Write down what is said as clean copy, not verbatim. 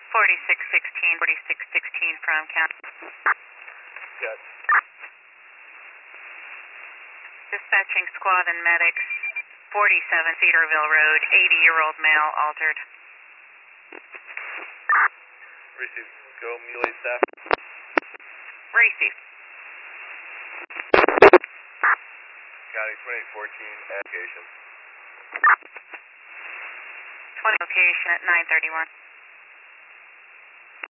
4616 from County. Yes. Dispatching squad and medics, 47 Cedarville Road, 80-year-old male altered. Receive. Go melee staff. Receive. County 2814 application. 20 location at 931.